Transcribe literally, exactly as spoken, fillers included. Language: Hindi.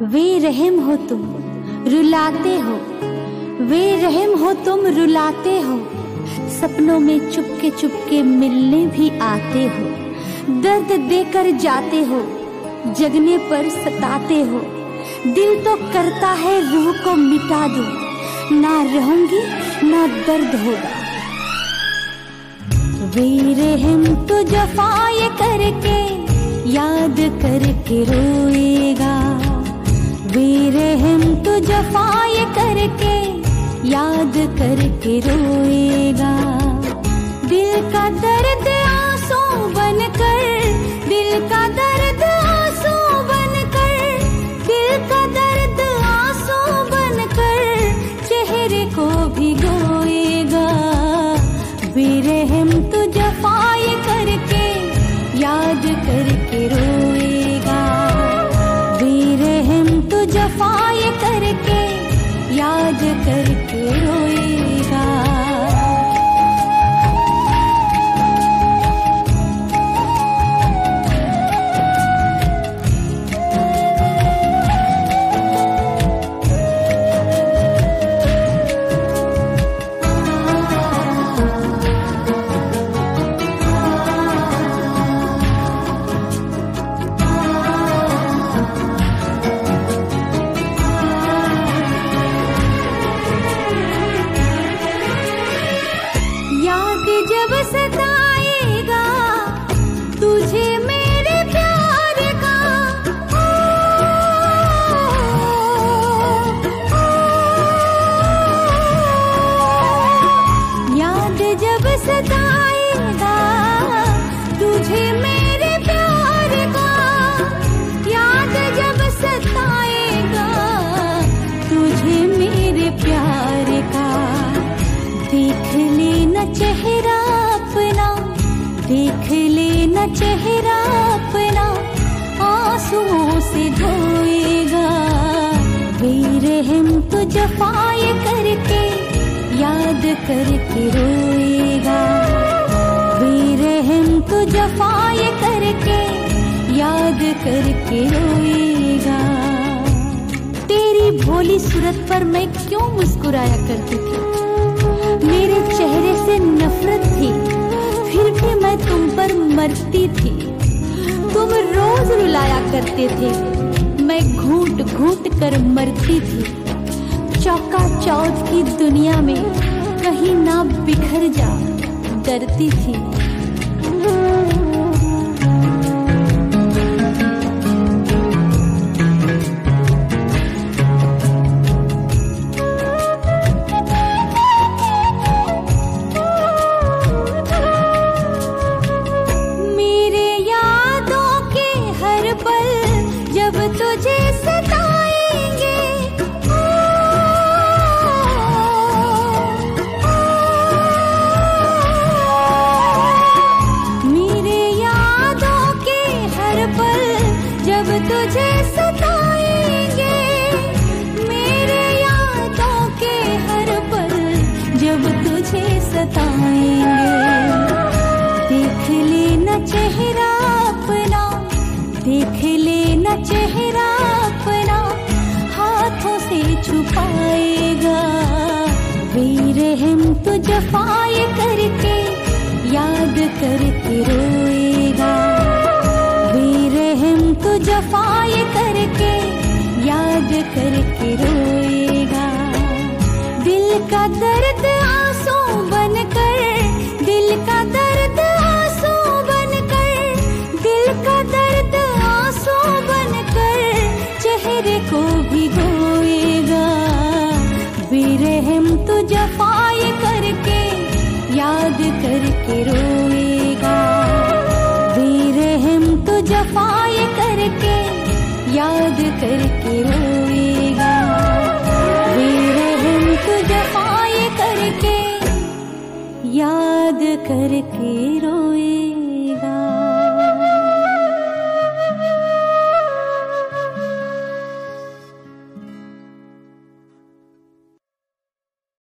बेरहम हो तुम रुलाते हो, बेरहम हो तुम रुलाते हो, सपनों में चुपके चुपके मिलने भी आते हो। दर्द देकर जाते हो, जगने पर सताते हो, दिल तो करता है रूह को मिटा दूं, ना रहूंगी ना दर्द होगा। बेरहम तो जफाए करके याद करके रोएगा, बेरहम तो जफाए करके याद करके रोएगा। दिल का दर्द आंसू बनकर, दिल का दर्द आंसू बनकर, दिल का दर्द आंसू बनकर चेहरे को भिगोएगा। बेरहम तो जफाए करके याद करके रोएगा, बेरहम तो जफाए करके याद करके रोएगा। जब सताएगा तुझे मेरे प्यार का, याद जब सताएगा तुझे मेरे प्यार का, याद जब सताएगा तुझे मेरे प्यार का। देख लेना चेहरा अपना, देख लेना चेहरा अपना, आंसुओं से धोएगा। बेरहम तो जफाए करके याद करके रोएगा, बेरहम तो जफाए करके याद करके रोएगा। तेरी भोली सूरत पर मैं क्यों मुस्कुराया करती थी, मेरे चेहरे से नफरत थी, फिर भी मैं तुम पर मरती थी। तुम रोज रुलाया करते थे, मैं घूंट घूंट कर मरती थी। चौका चौथ की दुनिया में कहीं ना बिखर जा डरती थी। जब तुझे सताएंगे मेरे यादों के हर पल, जब तुझे सताएंगे मेरे यादों के हर पल, जब तुझे सताएंगे। देख लेना चेहरा अपना, देख लेना चेहरा अपना, हाथों से छुपाएगा। बेरहम तो जफाए करके याद करके रोएगा, बेरहम तो जफाए करके याद करके रोएगा। दिल का दर्द आंसू बनकर, दिल का दर्द आंसू बनकर, दिल का दर्द आंसू बनकर चेहरे को भिगोएगा। बेरहम तो जफाए करके याद करके रोएगा, बेरहम तो जफाए करके याद करके रोएगा, बेरहम तो जफाए करके याद करके रोएगा।